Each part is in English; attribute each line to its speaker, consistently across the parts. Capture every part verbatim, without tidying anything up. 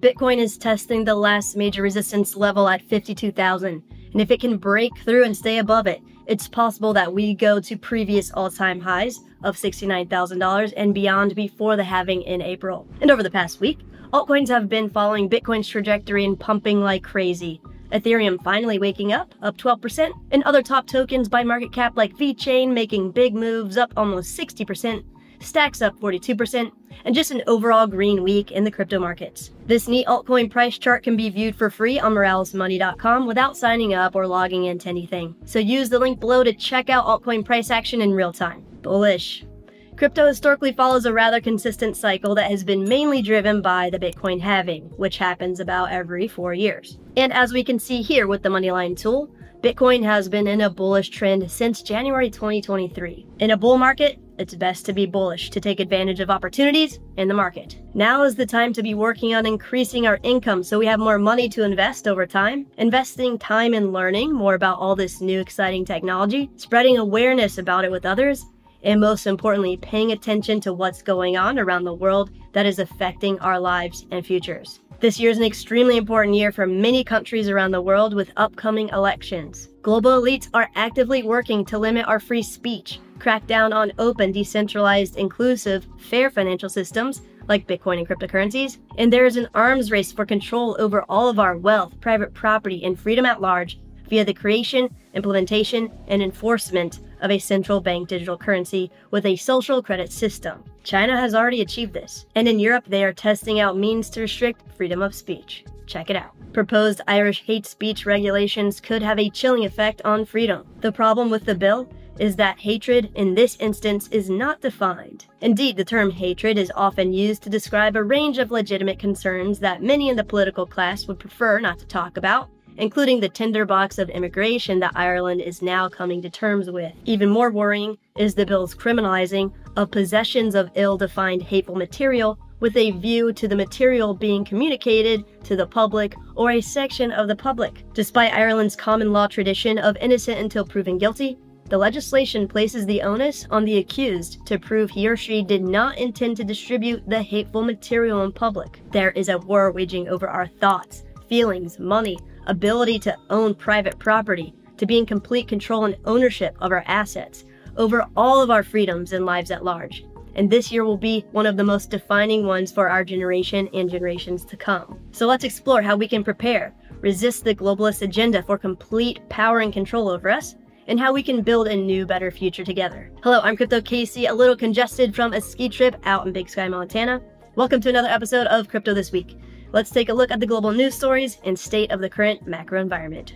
Speaker 1: Bitcoin is testing the last major resistance level at fifty-two thousand, and if it can break through and stay above it, it's possible that we go to previous all-time highs of sixty-nine thousand dollars and beyond before the halving in April. And over the past week, altcoins have been following Bitcoin's trajectory and pumping like crazy. Ethereum finally waking up, up twelve percent, and other top tokens by market cap like VeChain making big moves, up almost sixty percent, Stacks up forty-two percent, and just an overall green week in the crypto markets. This neat altcoin price chart can be viewed for free on Morales Money dot com without signing up or logging into anything. So use the link below to check out altcoin price action in real time. Bullish. Crypto historically follows a rather consistent cycle that has been mainly driven by the Bitcoin halving, which happens about every four years. And as we can see here with the Moneyline tool, Bitcoin has been in a bullish trend since January twenty twenty-three. In a bull market, it's best to be bullish to take advantage of opportunities in the market. Now is the time to be working on increasing our income so we have more money to invest over time, investing time in learning more about all this new exciting technology, spreading awareness about it with others, and most importantly, paying attention to what's going on around the world that is affecting our lives and futures. This year is an extremely important year for many countries around the world with upcoming elections. Global elites are actively working to limit our free speech, crack down on open, decentralized, inclusive, fair financial systems like Bitcoin and cryptocurrencies, and there is an arms race for control over all of our wealth, private property, and freedom at large via the creation, implementation, and enforcement of a central bank digital currency with a social credit system. China has already achieved this, and in Europe they are testing out means to restrict freedom of speech. Check it out. Proposed Irish hate speech regulations could have a chilling effect on freedom. The problem with the bill is that hatred in this instance is not defined. Indeed, the term hatred is often used to describe a range of legitimate concerns that many in the political class would prefer not to talk about, including the tinderbox of immigration that Ireland is now coming to terms with. Even more worrying is the bill's criminalizing of possessions of ill-defined hateful material with a view to the material being communicated to the public or a section of the public. Despite Ireland's common law tradition of innocent until proven guilty, the legislation places the onus on the accused to prove he or she did not intend to distribute the hateful material in public. There is a war waging over our thoughts, feelings, money, ability to own private property, to be in complete control and ownership of our assets, over all of our freedoms and lives at large. And this year will be one of the most defining ones for our generation and generations to come. So let's explore how we can prepare, resist the globalist agenda for complete power and control over us, and how we can build a new, better future together. Hello, I'm Crypto Casey, a little congested from a ski trip out in Big Sky, Montana. Welcome to another episode of Crypto This Week. Let's take a look at the global news stories and state of the current macro environment.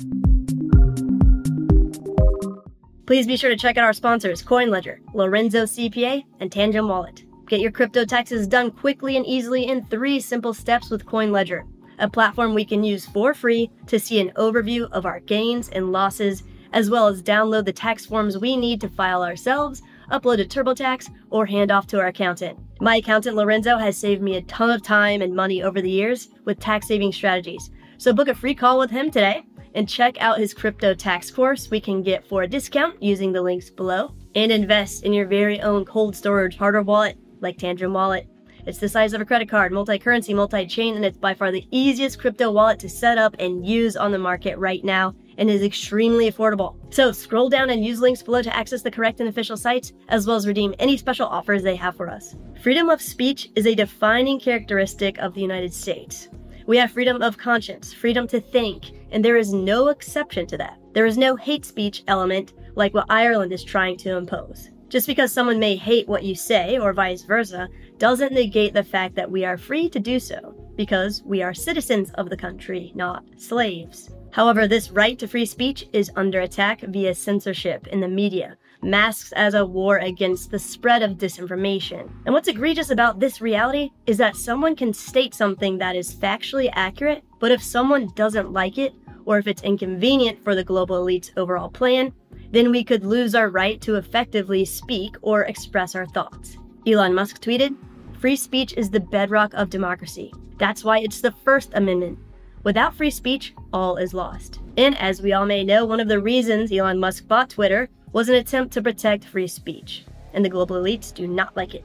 Speaker 1: Please be sure to check out our sponsors, CoinLedger, Lorenzo C P A, and Tangent Wallet. Get your crypto taxes done quickly and easily in three simple steps with CoinLedger, a platform we can use for free to see an overview of our gains and losses, as well as download the tax forms we need to file ourselves, upload to TurboTax, or hand off to our accountant. My accountant Lorenzo has saved me a ton of time and money over the years with tax saving strategies. So book a free call with him today and check out his crypto tax course we can get for a discount using the links below, and invest in your very own cold storage hardware wallet like Tangent Wallet. It's the size of a credit card, multi-currency, multi-chain, and it's by far the easiest crypto wallet to set up and use on the market right now, and is extremely affordable. So scroll down and use links below to access the correct and official sites, as well as redeem any special offers they have for us. Freedom of speech is a defining characteristic of the United States. We have freedom of conscience, freedom to think, and there is no exception to that. There is no hate speech element like what Ireland is trying to impose. Just because someone may hate what you say, or vice versa, doesn't negate the fact that we are free to do so, because we are citizens of the country, not slaves. However, this right to free speech is under attack via censorship in the media, masks as a war against the spread of disinformation. And what's egregious about this reality is that someone can state something that is factually accurate, but if someone doesn't like it, or if it's inconvenient for the global elite's overall plan, then we could lose our right to effectively speak or express our thoughts. Elon Musk tweeted, "Free speech is the bedrock of democracy. That's why it's the First Amendment. Without free speech, all is lost." And as we all may know, one of the reasons Elon Musk bought Twitter was an attempt to protect free speech, and the global elites do not like it.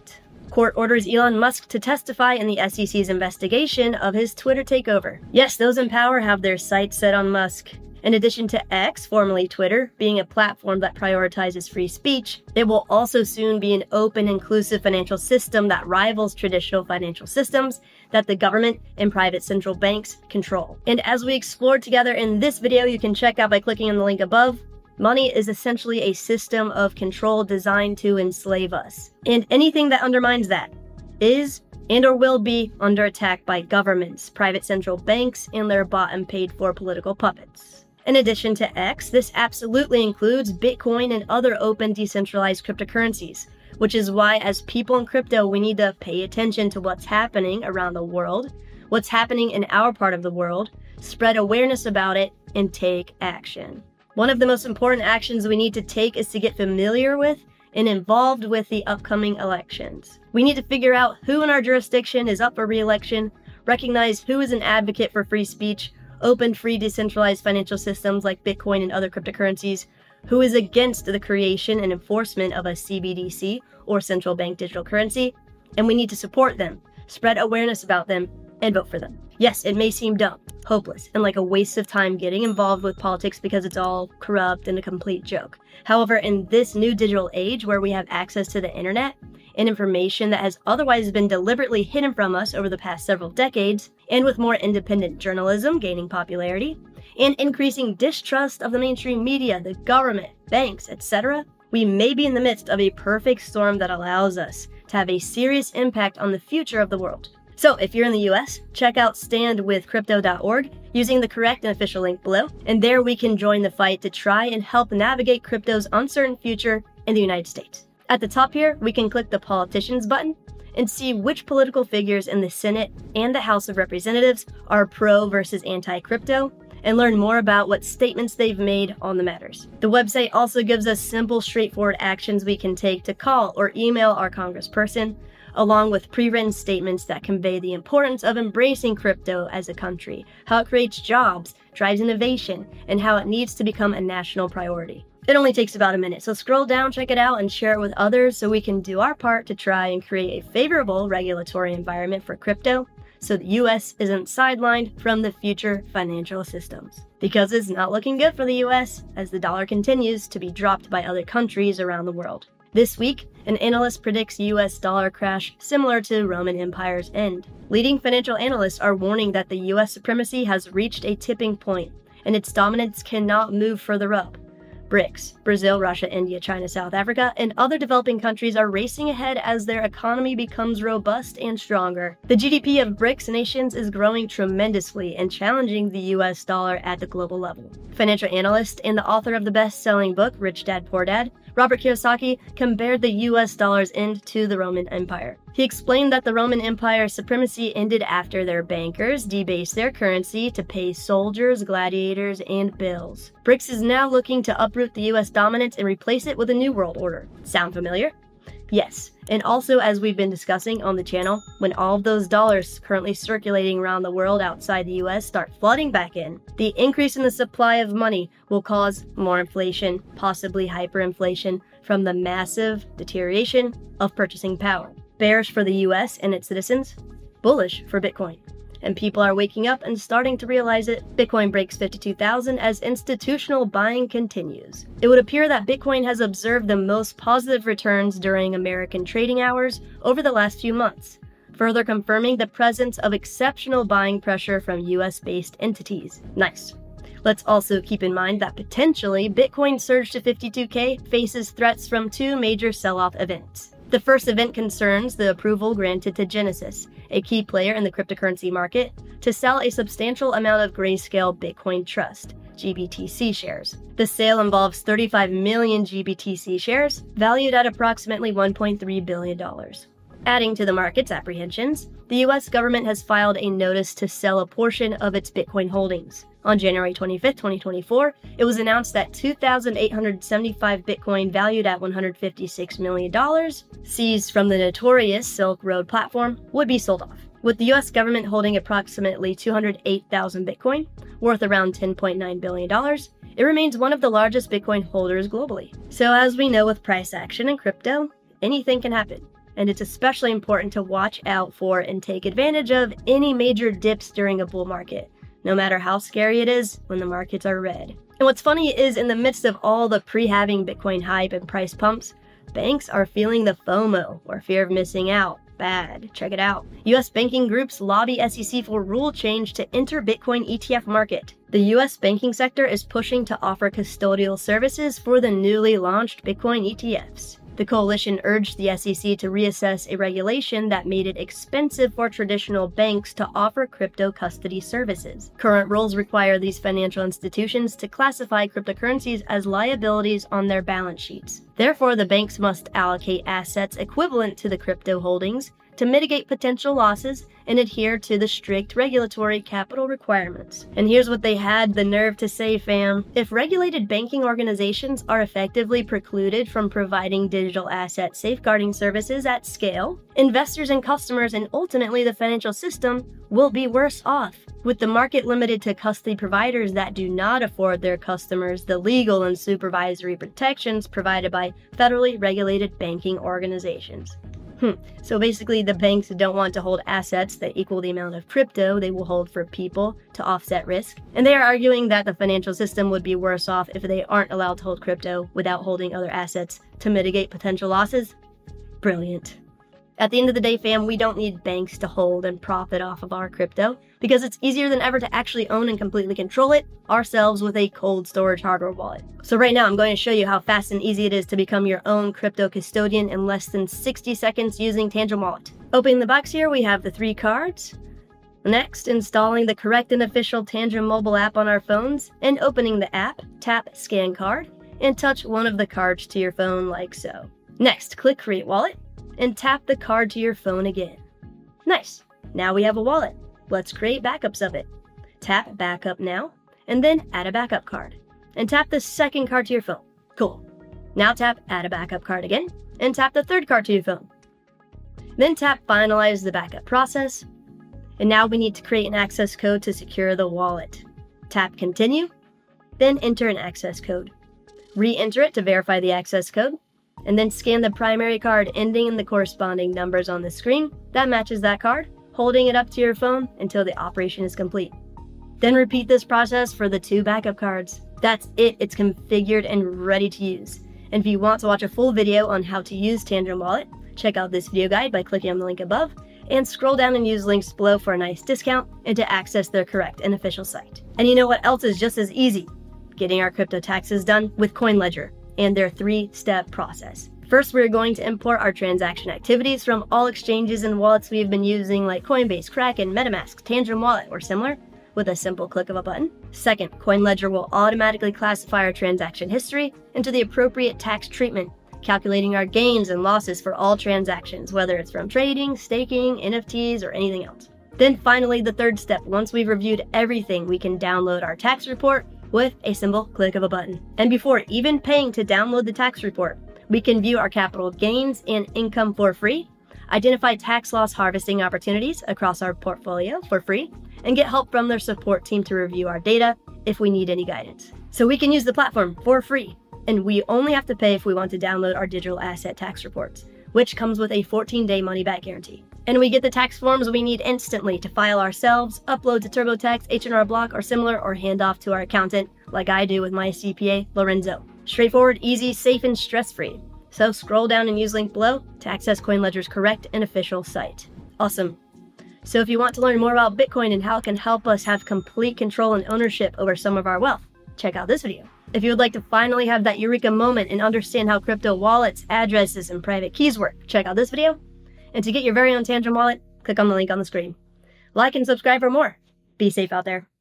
Speaker 1: Court orders Elon Musk to testify in the S E C's investigation of his Twitter takeover. Yes, those in power have their sights set on Musk. In addition to X, formerly Twitter, being a platform that prioritizes free speech, it will also soon be an open, inclusive financial system that rivals traditional financial systems that the government and private central banks control. And as we explore together in this video, you can check out by clicking on the link above, money is essentially a system of control designed to enslave us. And anything that undermines that is and or will be under attack by governments, private central banks, and their bought and paid for political puppets. In addition to X, this absolutely includes Bitcoin and other open decentralized cryptocurrencies, which is why as people in crypto, we need to pay attention to what's happening around the world, what's happening in our part of the world, spread awareness about it, and take action. One of the most important actions we need to take is to get familiar with and involved with the upcoming elections. We need to figure out who in our jurisdiction is up for re-election, recognize who is an advocate for free speech, open, free, decentralized financial systems like Bitcoin and other cryptocurrencies, who is against the creation and enforcement of a C B D C or central bank digital currency, and we need to support them, spread awareness about them, and vote for them. Yes, it may seem dumb, hopeless, and like a waste of time getting involved with politics because it's all corrupt and a complete joke. However, in this new digital age where we have access to the internet and information that has otherwise been deliberately hidden from us over the past several decades, and with more independent journalism gaining popularity, and increasing distrust of the mainstream media, the government, banks, et cetera, we may be in the midst of a perfect storm that allows us to have a serious impact on the future of the world. So if you're in the U S, check out stand with crypto dot org using the correct and official link below, and there we can join the fight to try and help navigate crypto's uncertain future in the United States. At the top here, we can click the politicians button and see which political figures in the Senate and the House of Representatives are pro versus anti-crypto, and learn more about what statements they've made on the matters. The website also gives us simple, straightforward actions we can take to call or email our congressperson, along with pre-written statements that convey the importance of embracing crypto as a country, how it creates jobs, drives innovation, and how it needs to become a national priority. It only takes about a minute, so scroll down, check it out, and share it with others so we can do our part to try and create a favorable regulatory environment for crypto so the U S isn't sidelined from the future financial systems. Because it's not looking good for the U S as the dollar continues to be dropped by other countries around the world. This week, an analyst predicts U S dollar crash similar to Roman Empire's end. Leading financial analysts are warning that the U S supremacy has reached a tipping point and its dominance cannot move further up. BRICS, Brazil, Russia, India, China, South Africa, and other developing countries are racing ahead as their economy becomes robust and stronger. The G D P of BRICS nations is growing tremendously and challenging the U S dollar at the global level. Financial analyst and the author of the best-selling book, Rich Dad, Poor Dad, Robert Kiyosaki, compared the U S dollar's end to the Roman Empire. He explained that the Roman Empire's supremacy ended after their bankers debased their currency to pay soldiers, gladiators, and bills. BRICS is now looking to uproot the U S dominance and replace it with a new world order. Sound familiar? Yes, and also as we've been discussing on the channel, when all of those dollars currently circulating around the world outside the U S start flooding back in, the increase in the supply of money will cause more inflation, possibly hyperinflation, from the massive deterioration of purchasing power. Bearish for the U S and its citizens, bullish for Bitcoin. And people are waking up and starting to realize it. Bitcoin breaks fifty-two thousand as institutional buying continues. It would appear that Bitcoin has observed the most positive returns during American trading hours over the last few months, further confirming the presence of exceptional buying pressure from U S-based entities. Nice. Let's also keep in mind that potentially Bitcoin's surge to fifty-two K faces threats from two major sell-off events. The first event concerns the approval granted to Genesis, a key player in the cryptocurrency market, to sell a substantial amount of Grayscale Bitcoin Trust, G B T C shares. The sale involves thirty-five million G B T C shares, valued at approximately one point three billion dollars. Adding to the market's apprehensions, the U S government has filed a notice to sell a portion of its Bitcoin holdings. On January twenty-fifth, twenty twenty-four, it was announced that two thousand eight hundred seventy-five Bitcoin valued at one hundred fifty-six million dollars, seized from the notorious Silk Road platform, would be sold off. With the U S government holding approximately two hundred eight thousand Bitcoin, worth around ten point nine billion dollars, it remains one of the largest Bitcoin holders globally. So as we know with price action in crypto, anything can happen. and it's especially important to watch out for and take advantage of any major dips during a bull market, no matter how scary it is when the markets are red. And what's funny is, in the midst of all the pre-halving Bitcoin hype and price pumps, banks are feeling the FOMO, or fear of missing out. Bad. Check it out. U S banking groups lobby S E C for rule change to enter Bitcoin E T F market. The U S banking sector is pushing to offer custodial services for the newly launched Bitcoin E T Fs. The coalition urged the S E C to reassess a regulation that made it expensive for traditional banks to offer crypto custody services. Current rules require these financial institutions to classify cryptocurrencies as liabilities on their balance sheets. Therefore, the banks must allocate assets equivalent to the crypto holdings to mitigate potential losses and adhere to the strict regulatory capital requirements. And here's what they had the nerve to say, fam. If regulated banking organizations are effectively precluded from providing digital asset safeguarding services at scale, investors and customers, and ultimately the financial system, will be worse off. With the market limited to custody providers that do not afford their customers the legal and supervisory protections provided by federally regulated banking organizations. Hmm. So basically, the banks don't want to hold assets that equal the amount of crypto they will hold for people to offset risk. And they are arguing that the financial system would be worse off if they aren't allowed to hold crypto without holding other assets to mitigate potential losses. Brilliant. At the end of the day, fam, we don't need banks to hold and profit off of our crypto, because it's easier than ever to actually own and completely control it ourselves with a cold storage hardware wallet. So right now, I'm going to show you how fast and easy it is to become your own crypto custodian in less than sixty seconds using Tangent Wallet. Opening the box here, we have the three cards. Next, installing the correct and official Tangent mobile app on our phones, and opening the app, tap Scan Card, and touch one of the cards to your phone like so. Next, click Create Wallet, and tap the card to your phone again. Nice. Now we have a wallet. Let's create backups of it. Tap Backup Now, and then add a backup card. And tap the second card to your phone. Cool. Now tap Add a backup card again, and tap the third card to your phone. Then tap Finalize the backup process. And now we need to create an access code to secure the wallet. Tap Continue, then enter an access code. Re-enter it to verify the access code, and then scan the primary card ending in the corresponding numbers on the screen that matches that card, holding it up to your phone until the operation is complete. Then repeat this process for the two backup cards. That's it, it's configured and ready to use. And if you want to watch a full video on how to use Tangent Wallet, check out this video guide by clicking on the link above, and scroll down and use links below for a nice discount and to access their correct and official site. And you know what else is just as easy? Getting our crypto taxes done with CoinLedger and their three-step process. First, we're going to import our transaction activities from all exchanges and wallets we've been using, like Coinbase, Kraken, MetaMask, Tangent Wallet, or similar, with a simple click of a button. Second, CoinLedger will automatically classify our transaction history into the appropriate tax treatment, calculating our gains and losses for all transactions, whether it's from trading, staking, N F Ts, or anything else. Then finally, the third step, once we've reviewed everything, we can download our tax report with a simple click of a button. And before even paying to download the tax report, we can view our capital gains and income for free, identify tax loss harvesting opportunities across our portfolio for free, and get help from their support team to review our data if we need any guidance. So we can use the platform for free, and we only have to pay if we want to download our digital asset tax reports, which comes with a fourteen day money-back guarantee. And we get the tax forms we need instantly to file ourselves, upload to TurboTax, H and R Block, or similar, or hand off to our accountant, like I do with my C P A, Lorenzo. Straightforward, easy, safe, and stress-free. So scroll down and use link below to access CoinLedger's correct and official site. Awesome. So if you want to learn more about Bitcoin and how it can help us have complete control and ownership over some of our wealth, check out this video. If you would like to finally have that eureka moment and understand how crypto wallets, addresses, and private keys work, check out this video. And to get your very own Tangent Wallet, click on the link on the screen. Like and subscribe for more. Be safe out there.